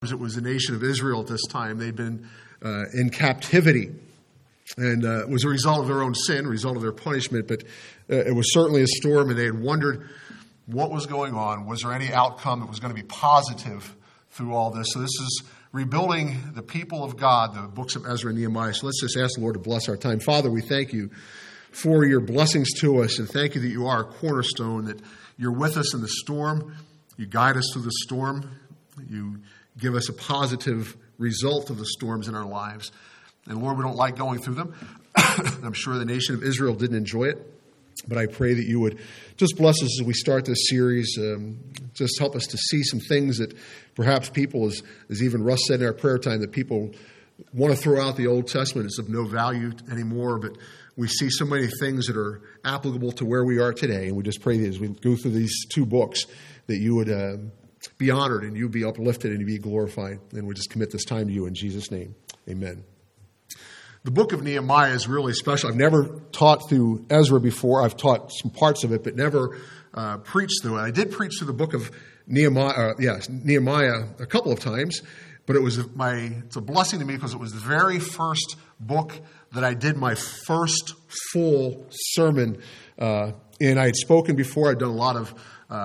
It was the nation of Israel at this time. They'd been in captivity, and it was a result of their own sin, a result of their punishment, but it was certainly a storm, and they had wondered what was going on. Was there any outcome that was going to be positive through all this? So this is rebuilding the people of God, the books of Ezra and Nehemiah. So let's just ask the Lord to bless our time. Father, we thank you for your blessings to us, and thank you that you are a cornerstone, that you're with us in the storm. You guide us through the storm. You give us a positive result of the storms in our lives. And Lord, we don't like going through them. I'm sure the nation of Israel didn't enjoy it. But I pray that you would just bless us as we start this series. Just help us to see some things that perhaps people, as even Russ said in our prayer time, that people want to throw out the Old Testament. It's of no value anymore. But we see so many things that are applicable to where we are today. And we just pray that as we go through these two books, that you would be honored and you be uplifted and you be glorified. And we just commit this time to you in Jesus' name. Amen. The book of Nehemiah is really special. I've never taught through Ezra before. I've taught some parts of it, but never preached through it. I did preach through the book of Nehemiah a couple of times, but it's a blessing to me because it was the very first book that I did my first full sermon in. I had spoken before. I'd done a lot of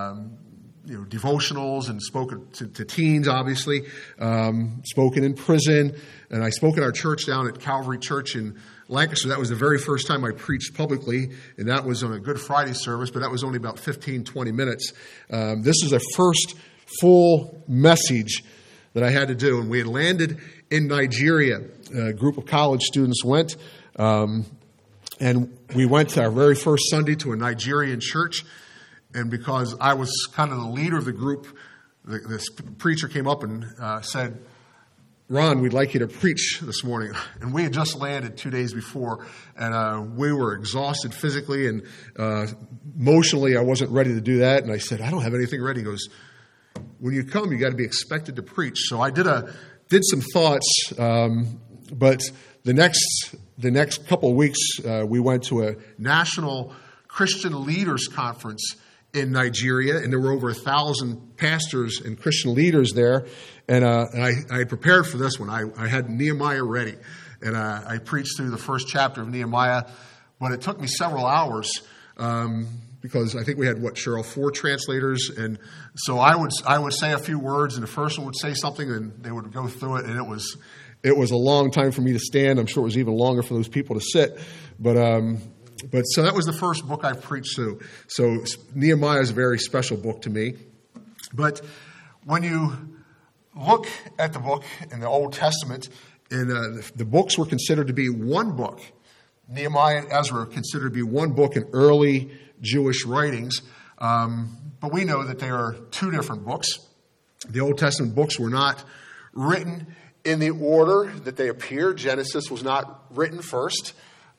devotionals and spoken to teens, obviously, spoken in prison, and I spoke at our church down at Calvary Church in Lancaster. That was the very first time I preached publicly, and that was on a Good Friday service, but that was only about 15, 20 minutes. This is the first full message that I had to do, and we had landed in Nigeria. A group of college students went, and we went to our very first Sunday to a Nigerian church. And because I was kind of the leader of the group, this preacher came up and said, "Ron, we'd like you to preach this morning." And we had just landed 2 days before, and we were exhausted physically and emotionally. I wasn't ready to do that. And I said, "I don't have anything ready." He goes, "When you come, you got to be expected to preach." So I did some thoughts, but the next couple of weeks, we went to a national Christian leaders conference in Nigeria, and there were over 1,000 pastors and Christian leaders there. And I prepared for this one. I had Nehemiah ready, and I preached through the first chapter of Nehemiah, but it took me several hours because I think we had, Cheryl, 4 translators, and so I would say a few words, and the first one would say something, and they would go through it, and it was a long time for me to stand. I'm sure it was even longer for those people to sit, But so that was the first book I preached through. So Nehemiah is a very special book to me. But when you look at the book in the Old Testament, the books were considered to be one book. Nehemiah and Ezra are considered to be one book in early Jewish writings. But we know that they are 2 different books. The Old Testament books were not written in the order that they appear. Genesis was not written first.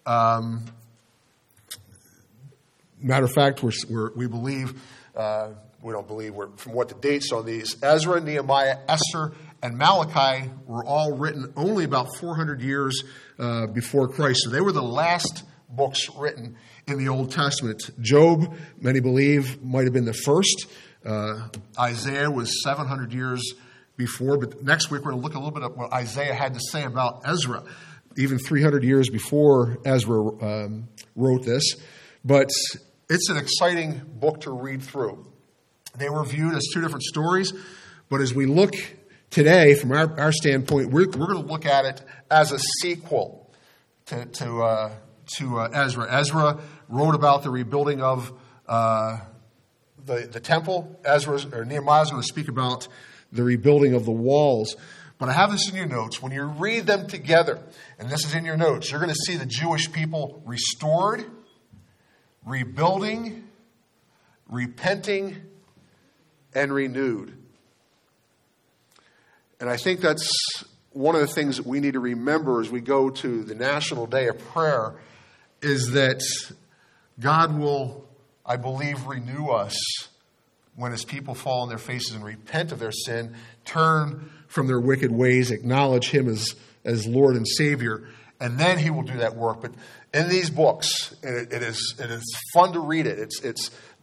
Matter of fact, we believe, we don't believe, from what the dates on these, Ezra, Nehemiah, Esther, and Malachi were all written only about 400 years before Christ. So they were the last books written in the Old Testament. Job, many believe, might have been the first. Isaiah was 700 years before. But next week we're going to look a little bit at what Isaiah had to say about Ezra, even 300 years before Ezra wrote this. But it's an exciting book to read through. They were viewed as 2 different stories, but as we look today, from our standpoint, we're going to look at it as a sequel to Ezra. Ezra wrote about the rebuilding of the temple. Nehemiah is going to speak about the rebuilding of the walls. But I have this in your notes. When you read them together, and this is in your notes, you're going to see the Jewish people restored, rebuilding, repenting, and renewed. And I think that's one of the things that we need to remember as we go to the National Day of Prayer is that God will, I believe, renew us when His people fall on their faces and repent of their sin, turn from their wicked ways, acknowledge Him as Lord and Savior, and then He will do that work. But in these books, it is fun to read it. It's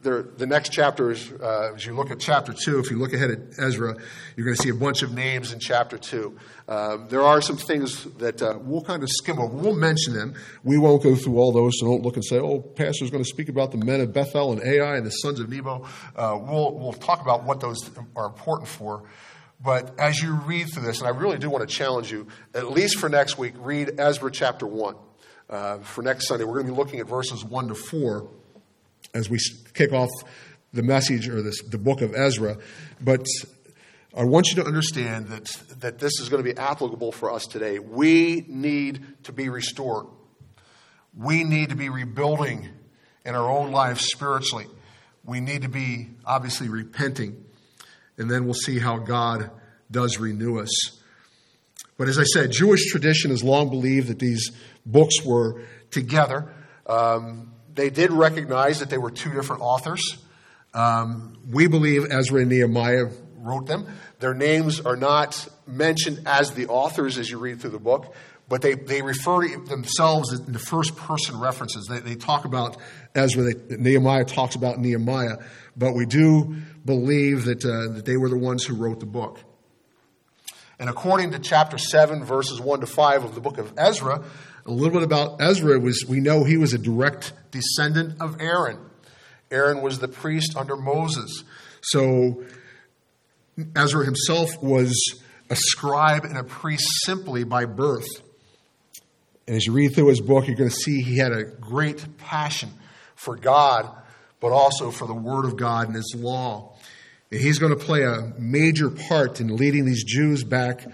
the next chapter is, as you look at chapter 2, if you look ahead at Ezra, you're going to see a bunch of names in chapter 2. There are some things that we'll kind of skim over. We'll mention them. We won't go through all those, so don't look and say, oh, pastor's going to speak about the men of Bethel and Ai and the sons of Nebo. We'll talk about what those are important for. But as you read through this, and I really do want to challenge you, at least for next week, read Ezra chapter 1. For next Sunday, we're going to be looking at verses 1 to 4 as we kick off the message or the book of Ezra. But I want you to understand that this is going to be applicable for us today. We need to be restored. We need to be rebuilding in our own lives spiritually. We need to be obviously repenting. And then we'll see how God does renew us. But as I said, Jewish tradition has long believed that these books were together. They did recognize that they were two different authors. We believe Ezra and Nehemiah wrote them. Their names are not mentioned as the authors as you read through the book, but they refer to themselves in the first person references. They talk about Ezra. Nehemiah talks about Nehemiah, but we do believe that they were the ones who wrote the book. And according to chapter 7, verses 1 to 5 of the book of Ezra, a little bit about Ezra we know he was a direct descendant of Aaron. Aaron was the priest under Moses. So Ezra himself was a scribe and a priest simply by birth. And as you read through his book, you're going to see he had a great passion for God, but also for the Word of God and His law. And he's going to play a major part in leading these Jews back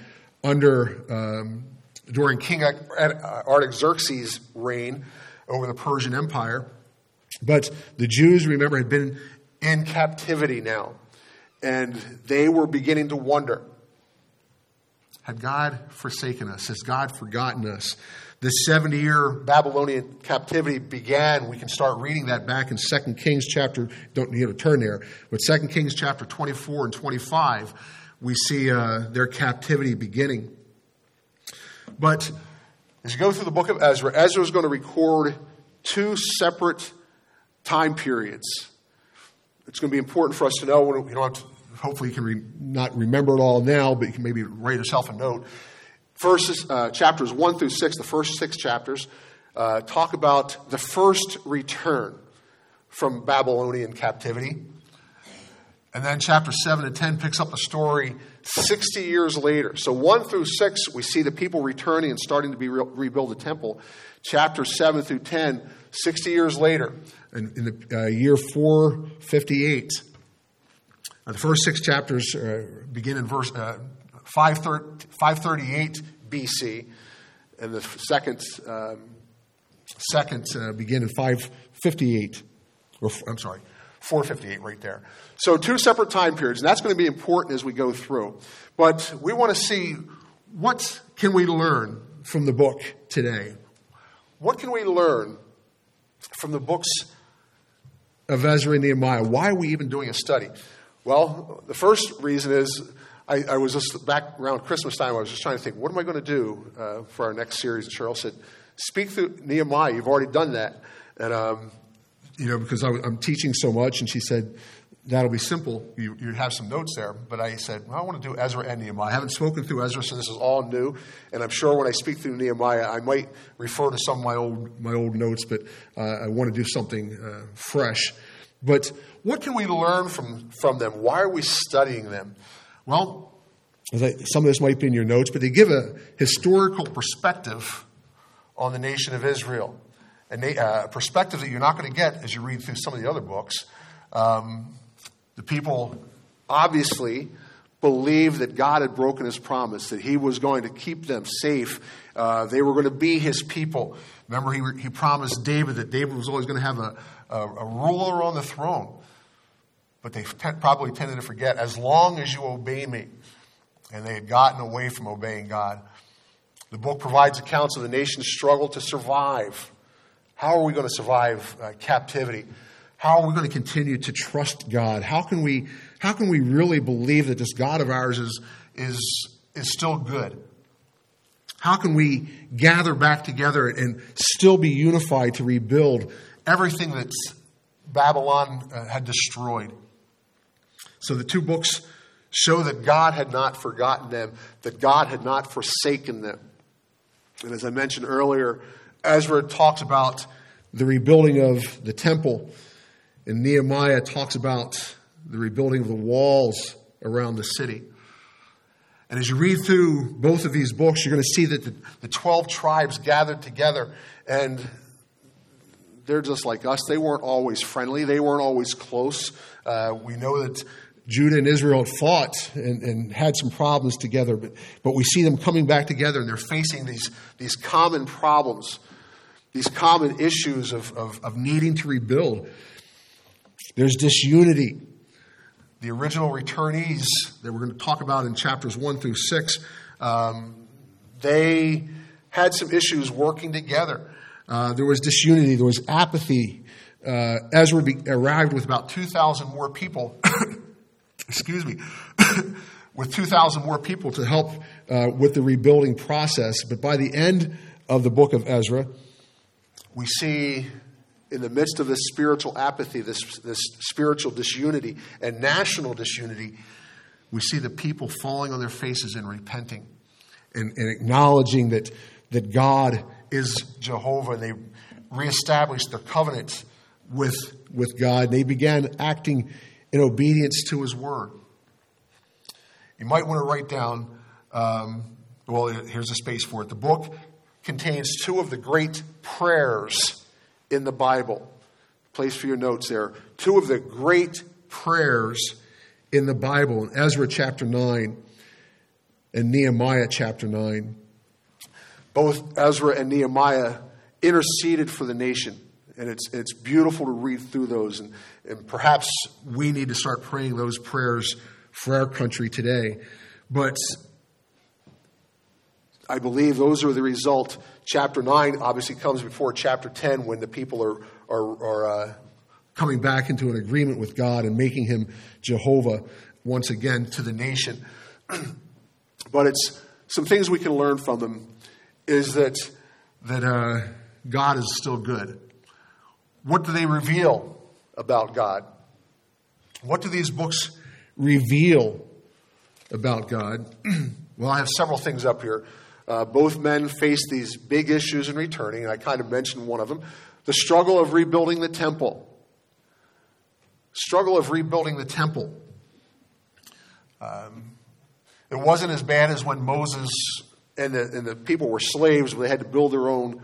during King Artaxerxes' reign over the Persian Empire. But the Jews, remember, had been in captivity now. And they were beginning to wonder, had God forsaken us? Has God forgotten us? This 70-year Babylonian captivity began. We can start reading that back in 2 Kings chapter, don't need to turn there, but 2 Kings chapter 24 and 25, we see their captivity beginning. But as you go through the book of Ezra, Ezra is going to record two separate time periods. It's going to be important for us to know. You don't have to, hopefully you can not remember it all now, but you can maybe write yourself a note. Chapters 1 through 6, the first 6 chapters, talk about the first return from Babylonian captivity. And then chapter 7 and 10 picks up the story 60 years later. So 1 through 6, we see the people returning and starting to rebuild the temple. Chapter 7 through 10, 60 years later, in the year 458. The first 6 chapters begin in verse 538 BC, and the second begin in 558. I'm sorry, 458 right there. So 2 separate time periods, and that's going to be important as we go through. But we want to see, what can we learn from the book today? What can we learn from the books of Ezra and Nehemiah? Why are we even doing a study? Well, the first reason is I was just back around Christmas time. I was just trying to think, what am I going to do for our next series? And Cheryl said, speak through Nehemiah. You've already done that. And, because I'm teaching so much. And she said, that'll be simple. You have some notes there. But I said, well, I want to do Ezra and Nehemiah. I haven't spoken through Ezra, so this is all new. And I'm sure when I speak through Nehemiah, I might refer to some of my old notes. But I want to do something fresh. But what can we learn from them? Why are we studying them? Well, some of this might be in your notes, but they give a historical perspective on the nation of Israel. A perspective that you're not going to get as you read through some of the other books. The people obviously believed that God had broken His promise, that He was going to keep them safe. They were going to be His people. Remember, He promised David that David was always going to have a ruler on the throne. But they probably tended to forget, as long as you obey me. And they had gotten away from obeying God. The book provides accounts of the nation's struggle to survive. How are we going to survive captivity? How are we going to continue to trust God? How can we really believe that this God of ours is still good? How can we gather back together and still be unified to rebuild everything Babylon had destroyed. So the two books show that God had not forgotten them, that God had not forsaken them. And as I mentioned earlier, Ezra talks about the rebuilding of the temple, and Nehemiah talks about the rebuilding of the walls around the city. And as you read through both of these books, you're going to see that the 12 tribes gathered together, and they're just like us. They weren't always friendly. They weren't always close. We know that Judah and Israel had fought and had some problems together, but we see them coming back together, and they're facing these common problems, these common issues of needing to rebuild. There's disunity. The original returnees that we're going to talk about in chapters 1 through 6, they had some issues working together. There was disunity. There was apathy. Ezra arrived with about 2,000 more people. Excuse me. With 2,000 more people to help with the rebuilding process. But by the end of the book of Ezra, we see in the midst of this spiritual apathy, this spiritual disunity and national disunity, we see the people falling on their faces and repenting and acknowledging that God is Jehovah. They reestablished their covenant with God. They began acting in obedience to His word. You might want to write down, here's a space for it. The book contains two of the great prayers in the Bible. Place for your notes there. Two of the great prayers in the Bible, in Ezra chapter 9 and Nehemiah chapter 9. Both Ezra and Nehemiah interceded for the nation. And it's beautiful to read through those. And perhaps we need to start praying those prayers for our country today. But I believe those are the result. Chapter 9 obviously comes before chapter 10 when the people are coming back into an agreement with God and making Him Jehovah once again to the nation. But it's some things we can learn from them is that God is still good. What do they reveal about God? What do these books reveal about God? Well, I have several things up here. Both men face these big issues in returning, and I kind of mentioned one of them. The struggle of rebuilding the temple. Struggle of rebuilding the temple. It wasn't as bad as when Moses and the people were slaves, where they had to build their own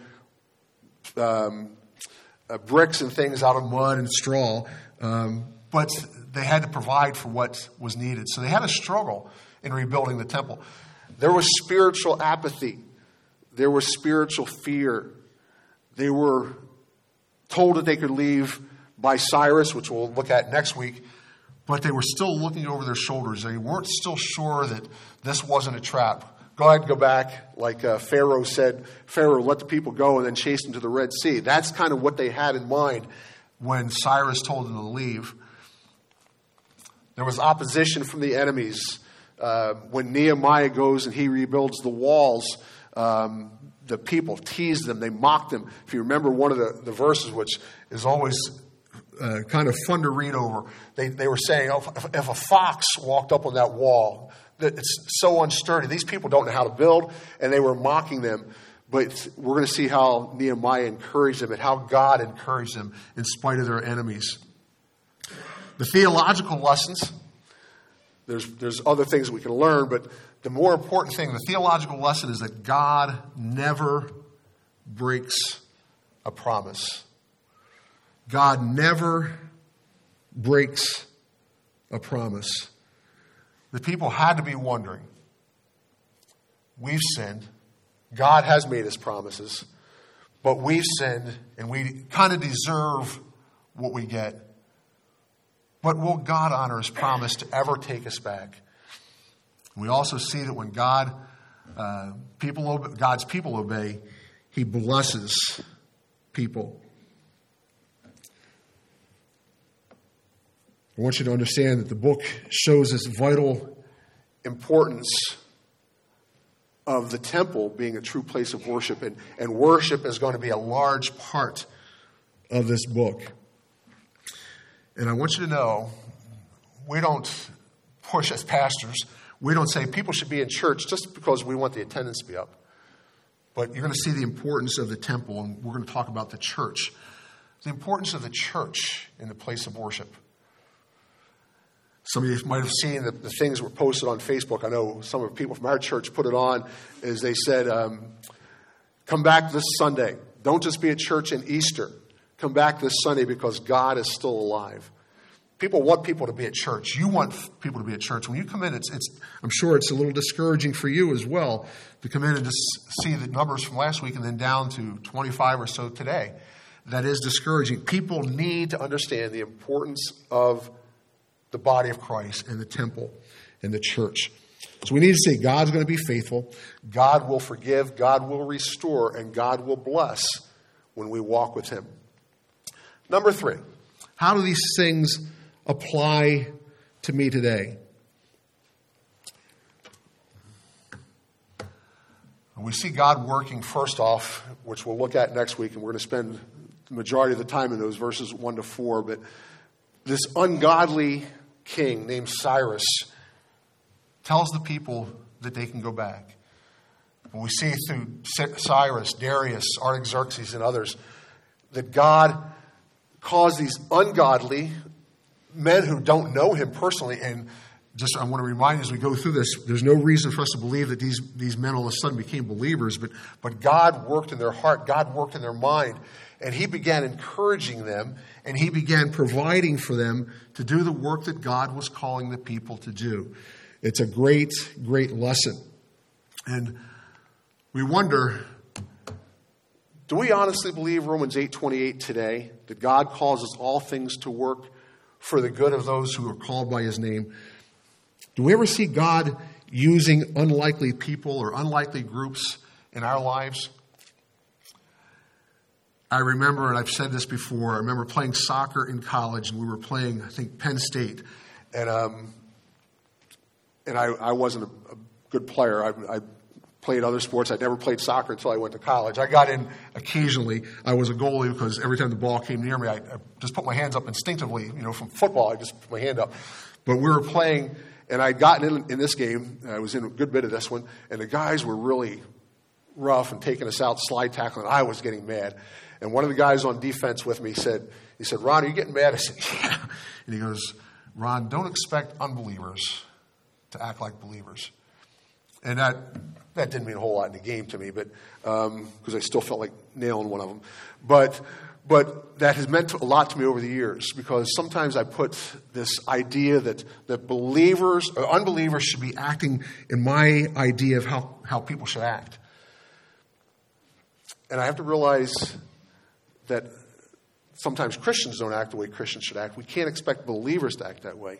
bricks and things out of mud and straw. But they had to provide for what was needed. So they had a struggle in rebuilding the temple. There was spiritual apathy. There was spiritual fear. They were told that they could leave by Cyrus, which we'll look at next week, but they were still looking over their shoulders. They weren't still sure that this wasn't a trap. Go ahead and go back, like Pharaoh said, Pharaoh, let the people go and then chase them to the Red Sea. That's kind of what they had in mind when Cyrus told them to leave. There was opposition from the enemies. When Nehemiah goes and he rebuilds the walls, the people tease them, they mock them. If you remember one of the verses, which is always kind of fun to read over, they were saying, if a fox walked up on that wall, that it's so unsturdy. These people don't know how to build, and they were mocking them. But we're going to see how Nehemiah encouraged them and how God encouraged them in spite of their enemies. The theological lessons, there's other things we can learn, but the more important thing, the theological lesson is that God never breaks a promise. God never breaks a promise. The people had to be wondering, we've sinned. God has made us promises, but we've sinned and we kind of deserve what we get. But will God honor His promise to ever take us back? We also see that when God's people obey, He blesses people. I want you to understand that the book shows this vital importance of the temple being a true place of worship, and worship is going to be a large part of this book. And I want you to know, we don't push as pastors. We don't say people should be in church just because we want the attendance to be up. But you're going to see the importance of the temple, and we're going to talk about the church. The importance of the church in the place of worship. Some of you might have seen the things that were posted on Facebook. I know some of the people from our church put it on, as they said, come back this Sunday. Don't just be at church in Easter. Come back this Sunday because God is still alive. People want people to be at church. You want people to be at church. When you come in, I'm sure it's a little discouraging for you as well to come in and just see the numbers from last week and then down to 25 or so today. That is discouraging. People need to understand the importance of the body of Christ and the temple and the church. So we need to say God's going to be faithful. God will forgive. God will restore. And God will bless when we walk with Him. Number 3, how do these things apply to me today? We see God working first off, which we'll look at next week, and we're going to spend the majority of the time in those verses 1 to 4. But this ungodly king named Cyrus tells the people that they can go back. And we see through Cyrus, Darius, Artaxerxes, and others that God caused these ungodly men who don't know Him personally, and just I want to remind you as we go through this, there's no reason for us to believe that these men all of a sudden became believers, but God worked in their heart, God worked in their mind, and He began encouraging them, and He began providing for them to do the work that God was calling the people to do. It's a great, great lesson. And we wonder, do we honestly believe Romans 8:28 today, that God causes all things to work for the good of those who are called by His name? Do we ever see God using unlikely people or unlikely groups in our lives? I remember, and I've said this before, I remember playing soccer in college, and we were playing, I think, Penn State. And I wasn't a good player. I played other sports. I never played soccer until I went to college. I got in occasionally. I was a goalie because every time the ball came near me, I just put my hands up instinctively. From football, I just put my hand up. But we were playing, and I'd gotten in this game. I was in a good bit of this one, and the guys were really rough and taking us out, slide tackling. I was getting mad. And one of the guys on defense with me said, Ron, are you getting mad? I said, yeah. And he goes, Ron, don't expect unbelievers to act like believers. And that didn't mean a whole lot in the game to me, but because I still felt like nailing one of them. But that has meant a lot to me over the years, because sometimes I put this idea that believers or unbelievers should be acting in my idea of how people should act. And I have to realize that sometimes Christians don't act the way Christians should act. We can't expect believers to act that way.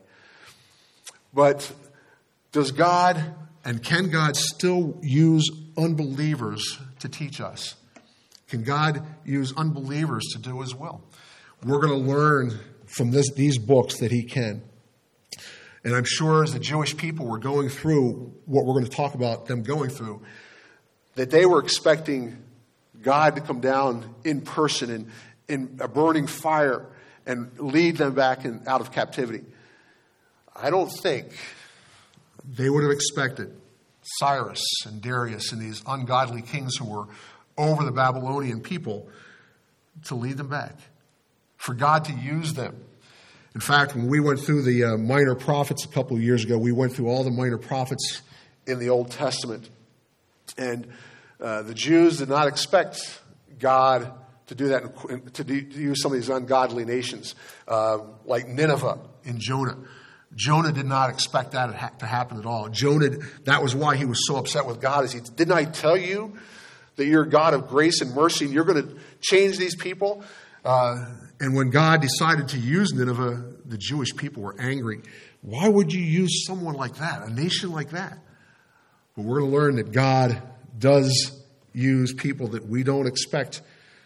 But does God and can God still use unbelievers to teach us? Can God use unbelievers to do His will? We're going to learn from these books that He can. And I'm sure as the Jewish people were going through what we're going to talk about them going through, that they were expecting God to come down in person in a burning fire and lead them back out of captivity. I don't think they would have expected Cyrus and Darius and these ungodly kings who were over the Babylonian people to lead them back, for God to use them. In fact, when we went through the minor prophets a couple of years ago, we went through all the minor prophets in the Old Testament. And the Jews did not expect God to do that, to use some of these ungodly nations, like Nineveh in Jonah. Jonah did not expect that to happen at all. Jonah, that was why he was so upset with God. Didn't I tell you that you're a God of grace and mercy and you're going to change these people? And when God decided to use Nineveh, the Jewish people were angry. Why would you use someone like that, a nation like that? But we're going to learn that God does use people that we don't expect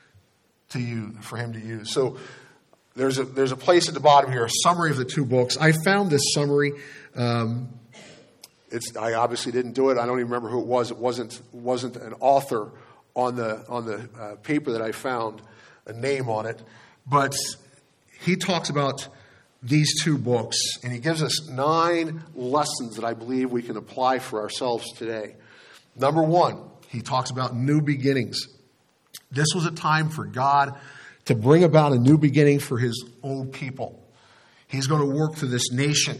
for Him to use. So there's a place at the bottom here, a summary of the two books. I found this summary. I obviously didn't do it. I don't even remember who it was. It wasn't an author on the paper that I found, a name on it. But he talks about these two books, and he gives us 9 lessons that I believe we can apply for ourselves today. Number 1, he talks about new beginnings. This was a time for God to bring about a new beginning for his old people. He's going to work through this nation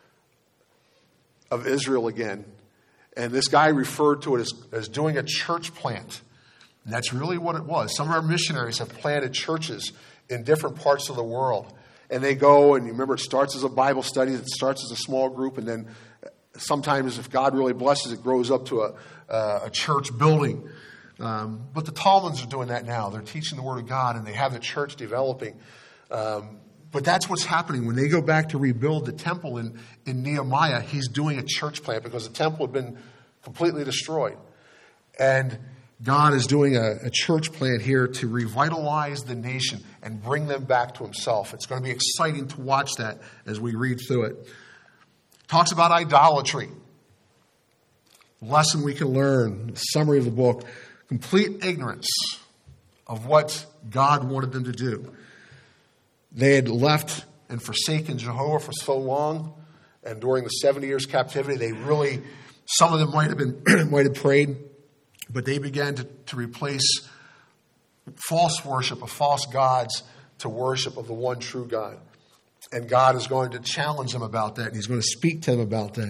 of Israel again. And this guy referred to it as doing a church plant. And that's really what it was. Some of our missionaries have planted churches in different parts of the world. And they go, and you remember it starts as a Bible study, it starts as a small group, and then sometimes if God really blesses, it grows up to a church building. But the Talmuds are doing that now. They're teaching the Word of God, and they have the church developing. But that's what's happening. When they go back to rebuild the temple in Nehemiah, he's doing a church plant because the temple had been completely destroyed. And God is doing a church plant here to revitalize the nation and bring them back to himself. It's going to be exciting to watch that as we read through it. Talks about idolatry. Lesson we can learn, summary of the book. Complete ignorance of what God wanted them to do. They had left and forsaken Jehovah for so long, and during the 70 years captivity, they really, some of them might have prayed, but they began to replace false worship of false gods to worship of the one true God. And God is going to challenge them about that, and he's going to speak to them about that.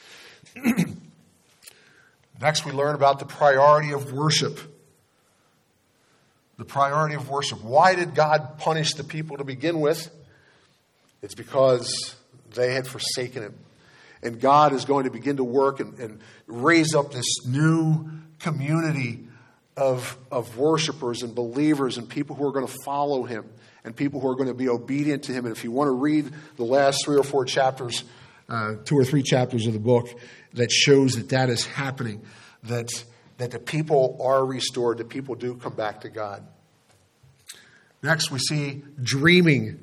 Next, we learn about the priority of worship. The priority of worship. Why did God punish the people to begin with? It's because they had forsaken him. And God is going to begin to work and raise up this new community of worshipers and believers and people who are going to follow him and people who are going to be obedient to him. And if you want to read the last 3 or 4 chapters, 2 or 3 chapters of the book, that shows that is happening, that the people are restored, that people do come back to God. Next, we see dreaming.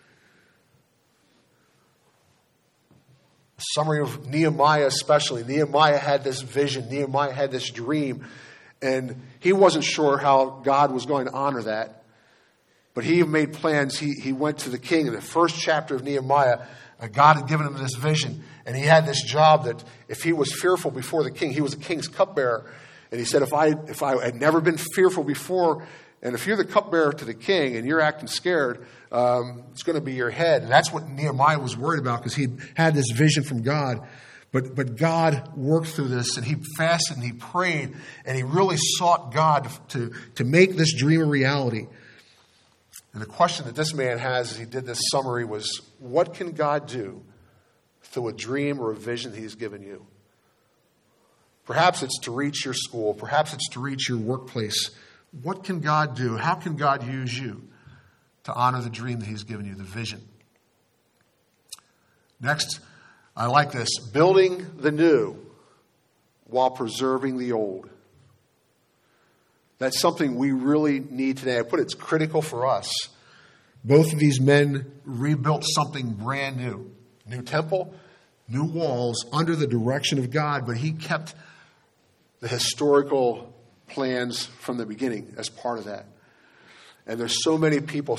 A summary of Nehemiah especially. Nehemiah had this vision. Nehemiah had this dream. And he wasn't sure how God was going to honor that. But he made plans. He went to the king. In the first chapter of Nehemiah, God had given him this vision. And he had this job that if he was fearful before the king, he was the king's cupbearer. And he said, if I had never been fearful before, and if you're the cupbearer to the king and you're acting scared, it's going to be your head. And that's what Nehemiah was worried about because he had this vision from God. But God worked through this, and he fasted and he prayed, and he really sought God to make this dream a reality. And the question that this man has as he did this summary was, what can God do through a dream or a vision that he's given you? Perhaps it's to reach your school. Perhaps it's to reach your workplace. What can God do? How can God use you to honor the dream that he's given you, the vision? Next, I like this. Building the new while preserving the old. That's something we really need today. I put it's critical for us. Both of these men rebuilt something brand new. New temple, new walls under the direction of God, but he kept the historical plans from the beginning as part of that. And there's so many people,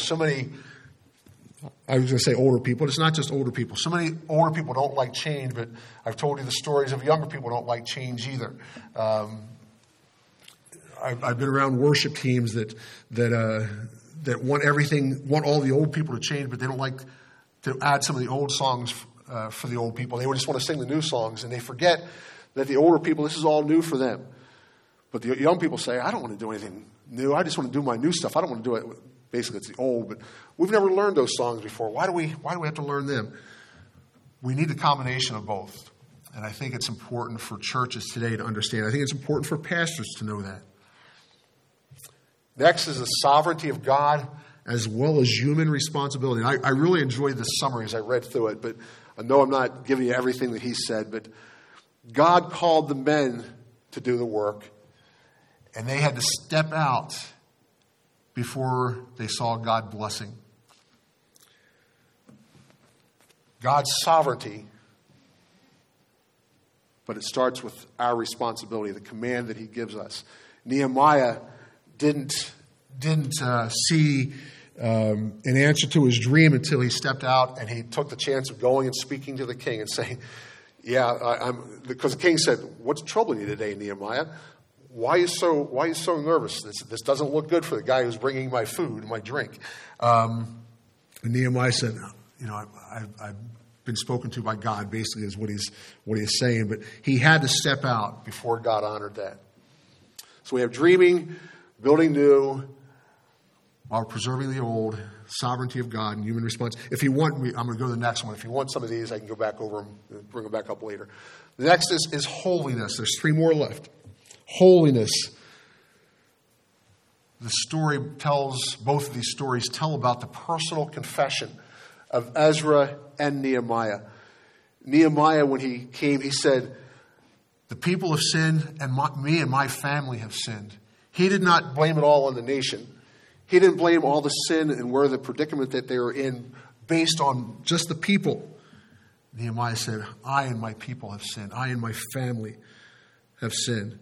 I was going to say older people. It's not just older people. So many older people don't like change, but I've told you the stories of younger people who don't like change either. I've been around worship teams that want all the old people to change, but they don't like to add some of the old songs for the old people. They just want to sing the new songs, and they forget that the older people, this is all new for them. But the young people say, I don't want to do anything new. I just want to do my new stuff. I don't want to do it. Basically, it's the old, but we've never learned those songs before. Why do we have to learn them? We need the combination of both. And I think it's important for churches today to understand. I think it's important for pastors to know that. Next is the sovereignty of God as well as human responsibility. And I really enjoyed this summary as I read through it, but I know I'm not giving you everything that he said, but God called the men to do the work, and they had to step out before they saw God blessing. God's sovereignty, but it starts with our responsibility, the command that he gives us. Nehemiah didn't see in answer to his dream until he stepped out and he took the chance of going and speaking to the king and saying, because the king said, "What's troubling you today, Nehemiah? Why are you so nervous? This doesn't look good for the guy who's bringing my food and my drink." And Nehemiah said, I've been spoken to by God, basically is what he's saying. But he had to step out before God honored that. So we have dreaming, building new, while preserving the old, sovereignty of God, and human response. If you want, I'm going to go to the next one. If you want some of these, I can go back over them and bring them back up later. The next is holiness. There's 3 more left. Holiness. Both of these stories tell about the personal confession of Ezra and Nehemiah. Nehemiah, when he came, he said, "The people have sinned, and me and my family have sinned." He did not blame it all on the nation. He didn't blame all the sin and where the predicament that they were in based on just the people. Nehemiah said, "I and my people have sinned. I and my family have sinned."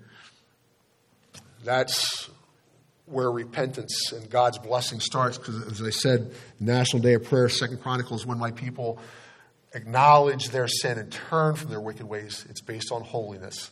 That's where repentance and God's blessing starts, because as I said, National Day of Prayer, 2 Chronicles, when my people acknowledge their sin and turn from their wicked ways, it's based on holiness.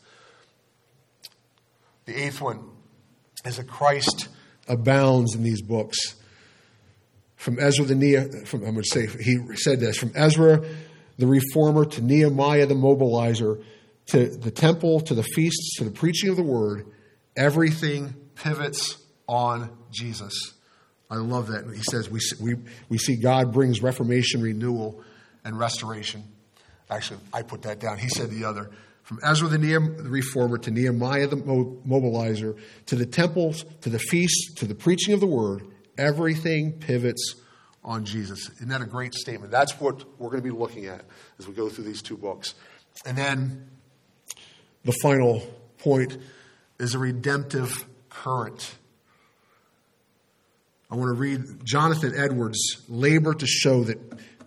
The 8th one is that Christ abounds in these books. From Ezra he said this, from Ezra the reformer to Nehemiah the mobilizer, to the temple, to the feasts, to the preaching of the word, everything pivots on Jesus. I love that. He says we see God brings reformation, renewal, and restoration. Actually, I put that down. He said the other. From Ezra the reformer to Nehemiah the mobilizer, to the temples, to the feasts, to the preaching of the word, everything pivots on Jesus. Isn't that a great statement? That's what we're going to be looking at as we go through these 2 books. And then the final point is a redemptive current. I want to read Jonathan Edwards' labor to show that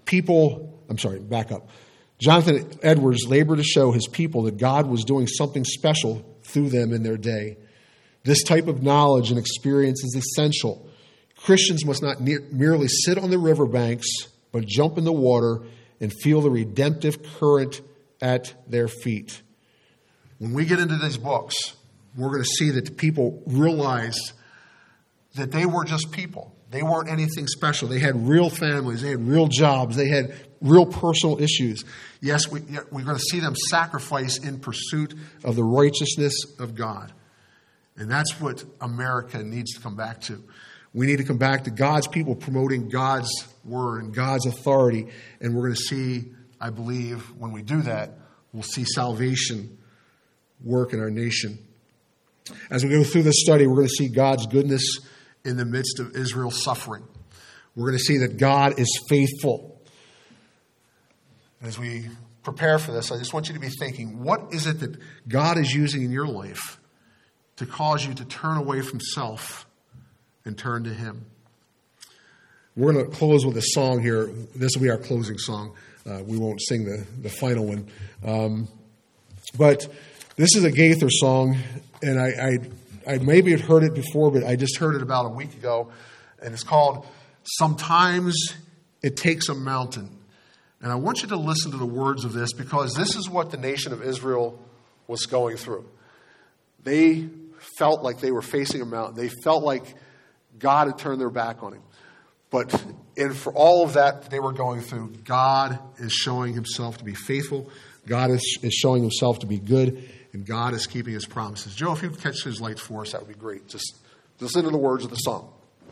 Jonathan Edwards labored to show his people that God was doing something special through them in their day. This type of knowledge and experience is essential. Christians must not merely sit on the riverbanks, but jump in the water and feel the redemptive current at their feet. When we get into these books, we're going to see that the people realized that they were just people. They weren't anything special. They had real families. They had real jobs. They had real personal issues. Yes, we're going to see them sacrifice in pursuit of the righteousness of God. And that's what America needs to come back to. We need to come back to God's people promoting God's word and God's authority. And we're going to see, I believe, when we do that, we'll see salvation work in our nation. As we go through this study, we're going to see God's goodness in the midst of Israel's suffering. We're going to see that God is faithful. As we prepare for this, I just want you to be thinking, what is it that God is using in your life to cause you to turn away from self and turn to Him? We're going to close with a song here. This will be our closing song. We won't sing the final one. But this is a Gaither song, and I maybe had heard it before, but I just heard it about a week ago, and it's called "Sometimes It Takes a Mountain." And I want you to listen to the words of this, because this is what the nation of Israel was going through. They felt like they were facing a mountain. They felt like God had turned their back on Him. And for all of that they were going through, God is showing Himself to be faithful. God is showing Himself to be good. And God is keeping His promises. Joe, if you could catch His lights for us, that would be great. Just listen to the words of the song.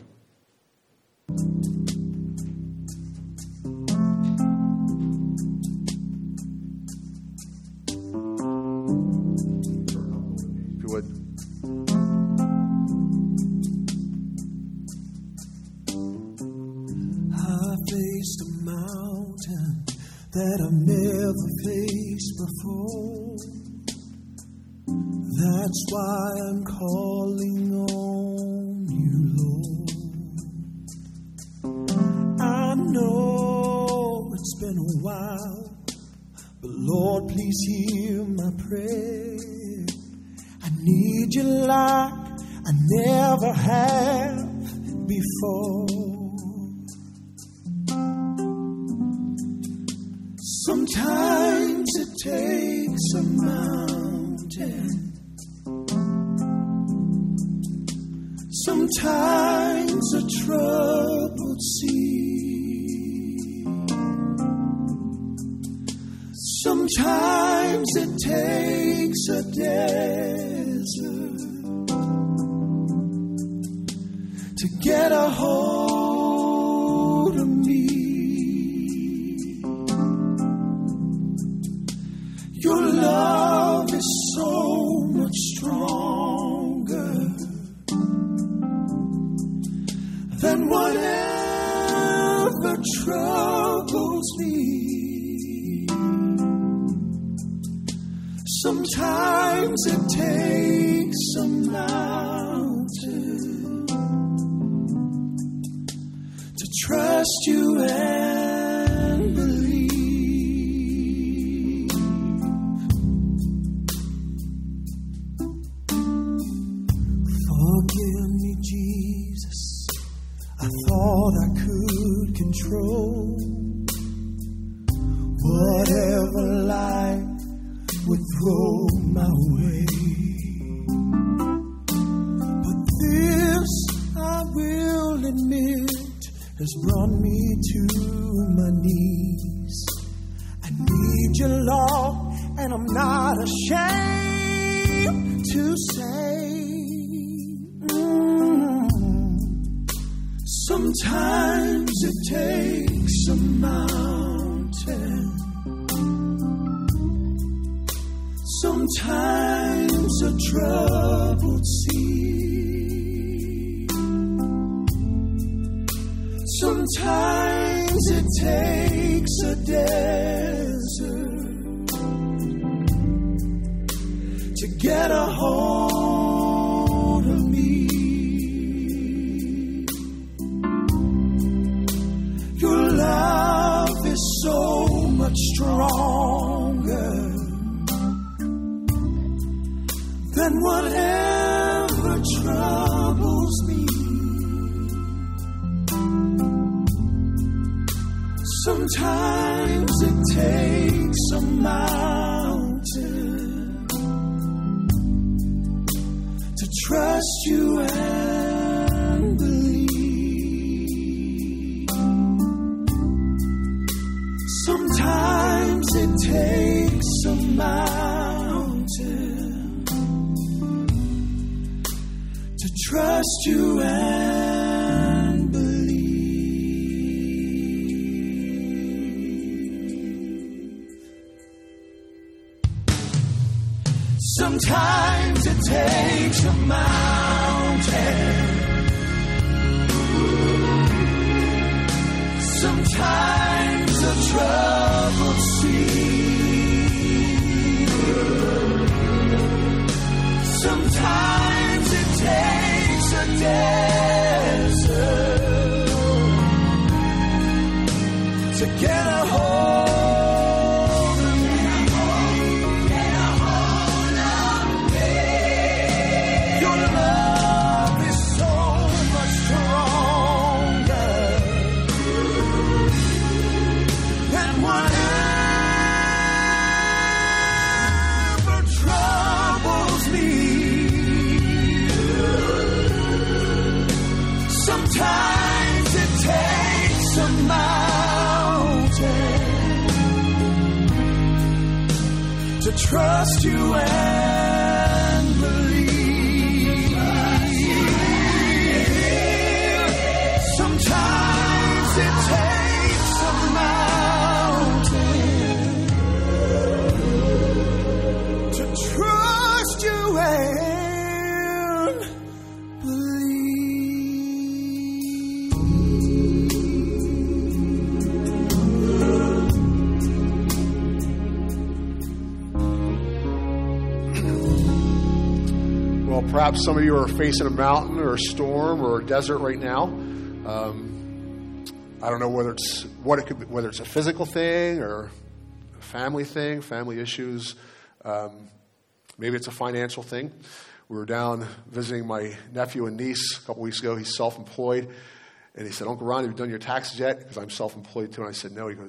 If you would. I faced a mountain that I've never faced before. That's why I'm calling on you, Lord. I know it's been a while, but Lord, please hear my prayer. I need you like I never have before. Sometimes it takes a mountain. Sometimes a troubled sea. Sometimes it takes a desert to get a hold of me. Your love is so much stronger than whatever troubles me. Sometimes it takes a mountain to trust you and believe. Forgive me, Jesus. I thought I could control whatever life would throw my way. But this, I will admit, has brought me to my knees. I need your love, and I'm not ashamed to say, sometimes it takes a mountain. Sometimes a troubled sea. Sometimes it takes a desert to get a hold of me. Your love is so much stronger than whatever troubles me. Sometimes it takes a mountain to trust you and believe. Sometimes it takes a mountain to trust you and believe. Sometimes it takes a mountain. Sometimes a troubled sea. Sometimes it takes a desert to get a hold. Sometimes it takes a mountain to trust you and believe. Sometimes it takes a mountain to trust you and perhaps some of you are facing a mountain or a storm or a desert right now. I don't know whether it's whether it's a physical thing or a family thing, family issues. Maybe it's a financial thing. We were down visiting my nephew and niece a couple weeks ago. He's self-employed. And he said, Uncle Ron, have you done your taxes yet? Because I'm self-employed too. And I said, no. He goes,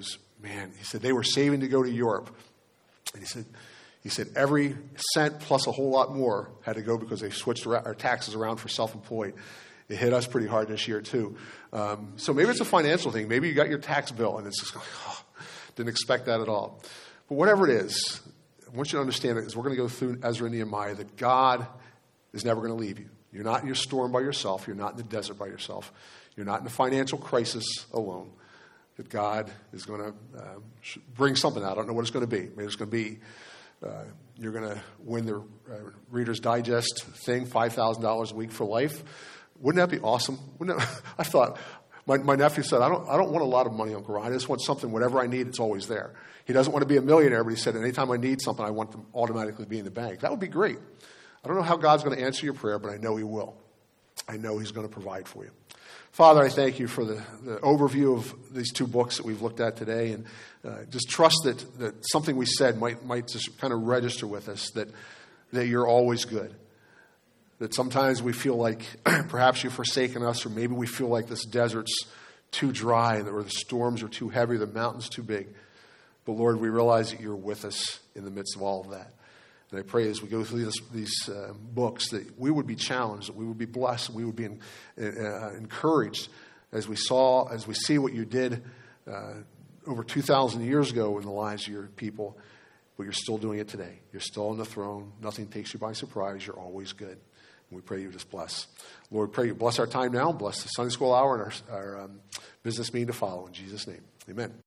man, he said they were saving to go to Europe. And he said every cent plus a whole lot more had to go because they switched our taxes around for self-employed. It hit us pretty hard this year, too. So maybe it's a financial thing. Maybe you got your tax bill, and it's just like, didn't expect that at all. But whatever it is, I want you to understand it, as we're going to go through Ezra and Nehemiah, that God is never going to leave you. You're not in your storm by yourself. You're not in the desert by yourself. You're not in a financial crisis alone. That God is going to bring something out. I don't know what it's going to be. Maybe it's going to be you're going to win the Reader's Digest thing, $5,000 a week for life. Wouldn't that be awesome? I thought, my nephew said, I don't want a lot of money, Uncle Ron. I just want something, whatever I need, it's always there. He doesn't want to be a millionaire, but he said, anytime I need something, I want to automatically be in the bank. That would be great. I don't know how God's going to answer your prayer, but I know he will. I know he's going to provide for you. Father, I thank you for the overview of these two books that we've looked at today, and just trust that something we said might just kind of register with us, that you're always good. That sometimes we feel like perhaps you've forsaken us, or maybe we feel like this desert's too dry, or the storms are too heavy, or the mountain's too big. But Lord, we realize that you're with us in the midst of all of that. And I pray as we go through these books that we would be challenged, that we would be blessed, we would be encouraged as we see what you did over 2,000 years ago in the lives of your people. But you're still doing it today. You're still on the throne. Nothing takes you by surprise. You're always good. And we pray you just bless. Lord, pray you bless our time now. Bless the Sunday school hour and our business meeting to follow. In Jesus' name, amen.